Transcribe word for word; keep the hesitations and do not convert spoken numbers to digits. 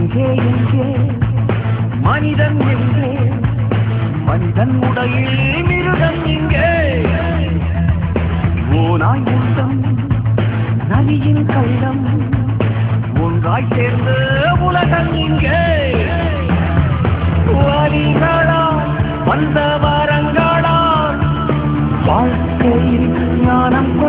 எங்கே எங்கே மனிதன் எங்கே மனிதன் உடையில் மிருகம் இங்கே ஓனாய் உள்ளம் நதியின் கள்ளம் ஒன்றாய் சேர்ந்து உலகம் இங்கே வலிகளால் வந்த வரங்களால் வாழ்க்கையில் ஞானம்